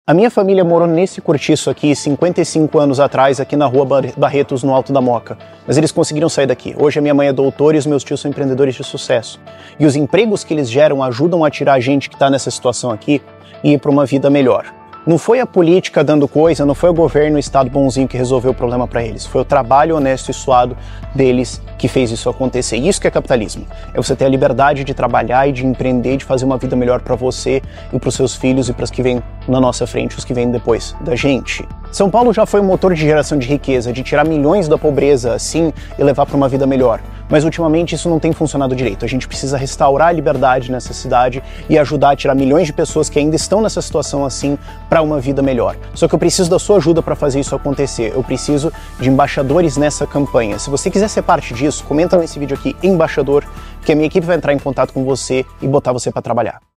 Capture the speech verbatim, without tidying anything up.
A minha família morou nesse cortiço aqui cinquenta e cinco anos atrás, aqui na rua Barretos, no Alto da Moca. Mas eles conseguiram sair daqui. Hoje a minha mãe é doutora e os meus tios são empreendedores de sucesso. E os empregos que eles geram ajudam a tirar a gente que está nessa situação aqui e ir para uma vida melhor. Não foi a política dando coisa, não foi o governo, o Estado bonzinho que resolveu o problema para eles. Foi o trabalho honesto e suado deles que fez isso acontecer. Isso que é capitalismo. É você ter a liberdade de trabalhar e de empreender, de fazer uma vida melhor para você e para os seus filhos e para os que vêm na nossa frente, os que vêm depois da gente. São Paulo já foi um motor de geração de riqueza, de tirar milhões da pobreza assim e levar para uma vida melhor. Mas ultimamente isso não tem funcionado direito. A gente precisa restaurar a liberdade nessa cidade e ajudar a tirar milhões de pessoas que ainda estão nessa situação assim para uma vida melhor. Só que eu preciso da sua ajuda para fazer isso acontecer. Eu preciso de embaixadores nessa campanha. Se você quiser ser parte disso, comenta nesse vídeo aqui, embaixador, que a minha equipe vai entrar em contato com você e botar você para trabalhar.